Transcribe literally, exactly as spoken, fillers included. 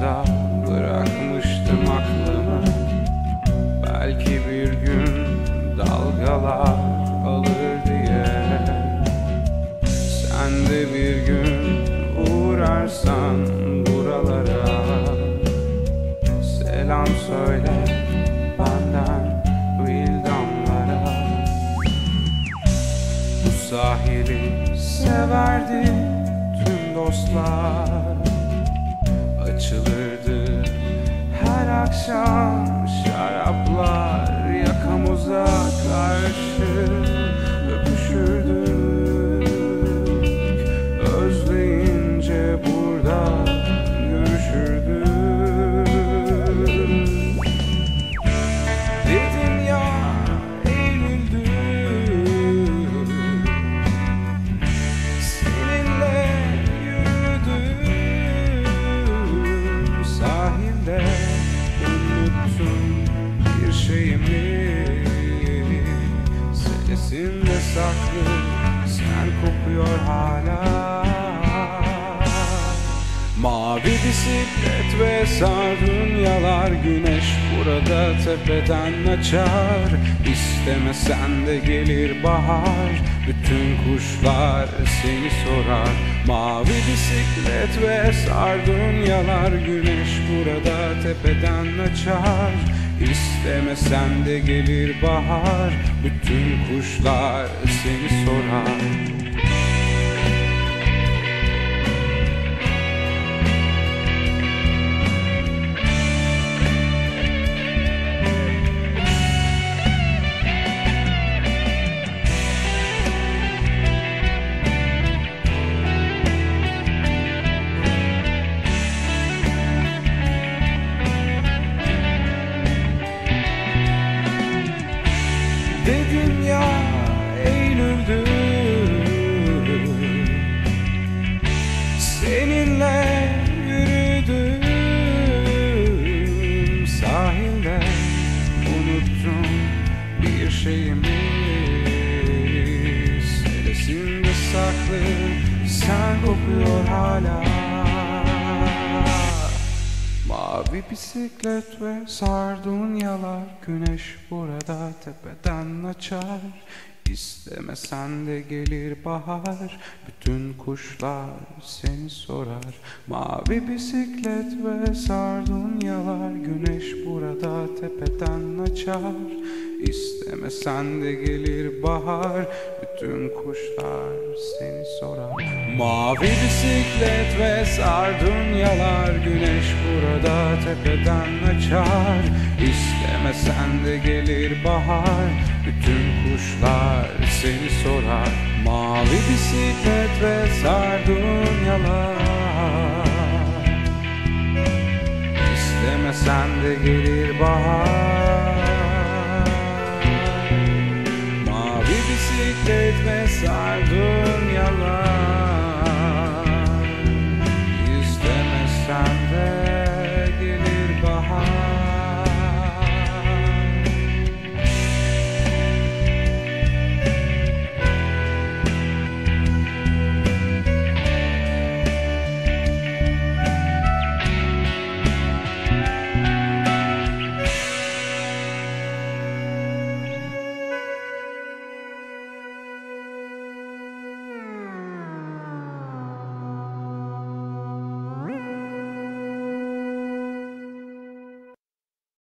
burada bırakmıştım aklımı. Belki bir gün dalgalar alır diye. Sen de bir gün uğrarsan buralara, selam söyle benden vildanlara. Bu sahili severdi tüm dostlar. Açılırdı her akşam şaraplar, yakamoza karşı öpüşürdük. Özleyince burada görüşürdük. Dedin ya Eylül'dü, seninle yürüdüm sahilde. Unuttum bir şeyimi, selesinde saklı, sen kokuyor hala. Mavi bisiklet ve sardunyalar, güneş burada tepeden açar. İstemesen de gelir bahar, bütün kuşlar seni sorar. Mavi bisiklet ve sardunyalar, güneş burada tepeden açar. İstemesen de gelir bahar, bütün kuşlar seni sorar. Dedin ya Eylül'dü, seninle yürüdüm sahilde. Unuttum bir şeyimi, selesinde saklı, sen kokuyor hala. Mavi bisiklet ve sardunyalar, güneş burada tepeden açar. İstemesen de gelir bahar, bütün kuşlar seni sorar. Mavi bisiklet ve sardunyalar, güneş burada tepeden açar. İstemesen de gelir bahar, bütün kuşlar seni sorar. Mavi bisiklet ve sardunyalar, güneş burada tepeden açar. İstemesen de gelir bahar, bütün kuşlar seni sorar. Mavi bisiklet ve sardunyalar, İstemesen de gelir bahar. Mavi bisiklet ve sardunyalar,